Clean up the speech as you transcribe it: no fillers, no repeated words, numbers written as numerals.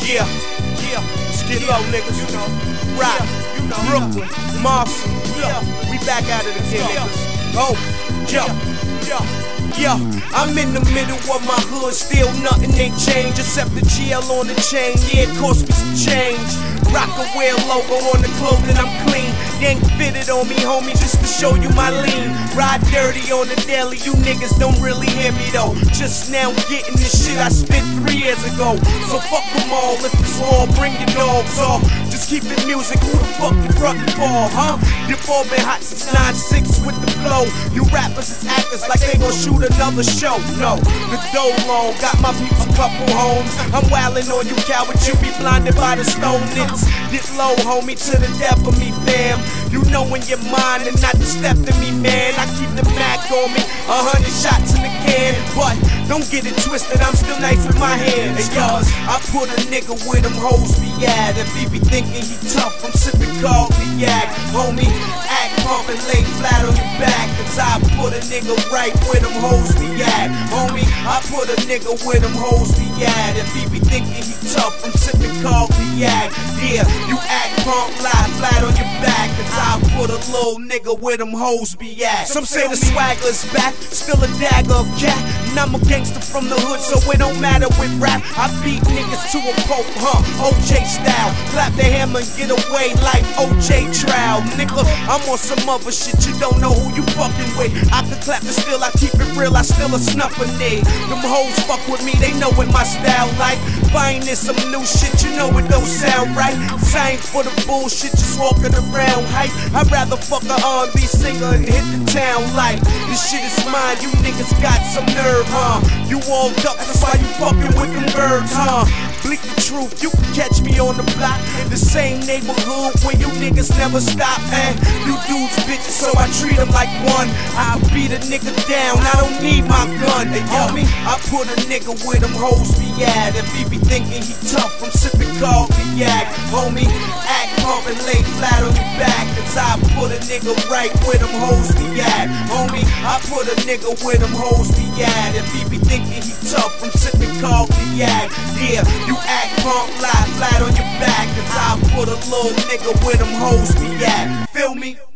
Yeah, let's get low, niggas. You know, rock, you know, Brooklyn, Marshall. We back out of the campus. Oh, yeah, I'm in the middle of my hood, still nothing ain't changed except the GL on the chain. Yeah, it cost me some change. Rock a wear logo on the clothing, I'm clean. Yank fitted on me, homie, just to show you my lean. Ride dirty on the daily, you niggas don't really hear me though. Just now getting this shit I spent 3 years ago. So fuck them all, if it's all, bring your dogs off. Just keep it music, who the fuck you frontin' for, huh? Your ball been hot since 9-6 with the flow. You rappers is actors like they gon' shoot another show. No, the dough long, got my peeps a couple homes. I'm wildin' on you cowards, you be blinded by the stone nits. Get low, homie, to the death of me, fam. You know in your mind and not to step to me, man. I keep the Mac on me, 100 shots in the can. But don't get it twisted, I'm still nice with my hands. Cause I put a nigga where them hoes be at. If he be thinking he tough, I'm sipping cognac. Homie, act pump and lay flat on your back. Cause I put a nigga right where them hoes be at. Homie, I put a nigga where them hoes be at. If he be thinking he tough, I'm sipping cognac. Yeah, you act pump, lie flat on your back. Cause I put a little nigga where them hoes be at. Some say the swagger's back, still a dagger cat. And I'm a gangster from the hood, so it don't matter with rap. I beat niggas to a pope, OJ style. Clap the hammer and get away like OJ trial. Nigga, I'm on some other shit, you don't know who you fucking with. I can clap the still, I keep it real, I still a snuffer nigga. Them hoes fuck with me, they know what my style like. Buying this some new shit, you know it don't sound right. Same for the bullshit, just walking around hype. I'd rather fuck a R&B singer and hit the town like this shit is mine, you niggas got some nerve, huh? You all ducks, that's why you fucking with them birds, huh? Bleak the truth, you can catch me on the block. The same neighborhood where you niggas never stop, man. You dudes bitches, so I treat them like one. I beat a nigga down, I don't need my gun. They me, I put a nigga where them hoes be at. If he be thinking he tough, I'm sipping cognac. Homie, act pump and lay flat on your back. Cause I put a nigga right where them hoes be at. Homie, I put a nigga where them hoes be at. If he be thinking he tough, I'm sipping cognac. Yeah, you act pump, lie flat on your back. Cause I put a little nigga where them hoes be at. Feel me?